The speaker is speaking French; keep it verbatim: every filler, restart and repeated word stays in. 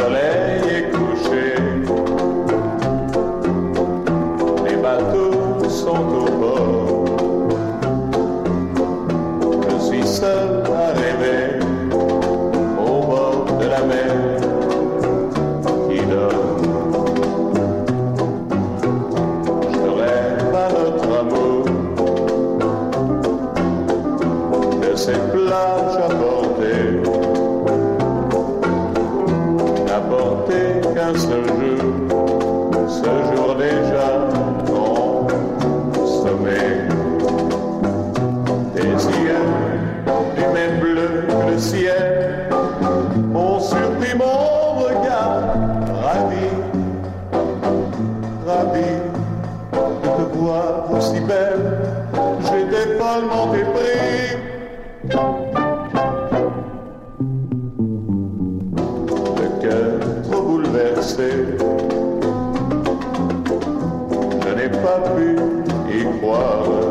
soleil est couché, les bateaux sont au bord. Je suis seul à rêver au bord de la mer qui dort. Je rêve à notre amour, de ces plages à porter, à porter qu'un seul jour, ce jour déjà consommé. Des yeux du même bleu que le ciel ont surpris mon regard, ravi, ravi de te voir aussi belle, j'étais follement épris. Le cœur trop bouleversé, je n'ai pas pu y croire.